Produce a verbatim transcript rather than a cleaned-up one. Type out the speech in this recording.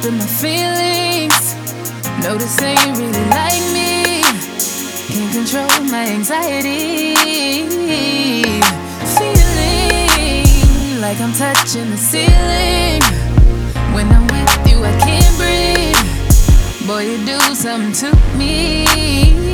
to my feelings. Noticing you really like me. Can't control my anxiety. Feeling like I'm touching the ceiling. When I'm with you, I can't breathe. Boy, you do something to me.